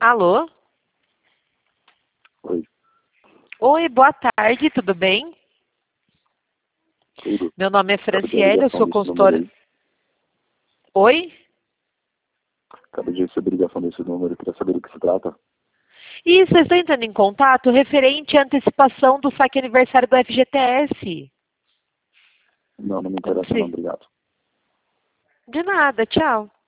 Alô? Oi, Oi, boa tarde, tudo bem? tudo. Meu nome é Acabei de Franciele, eu ligação sou desse número consultora. aí. Oi? Acabei de receber ligação desse número. Queria saber do que se trata. Isso, eu estou entrando em contato referente à antecipação do saque aniversário do FGTS. Não me Eu não interessa não, sei. obrigado. De nada, tchau.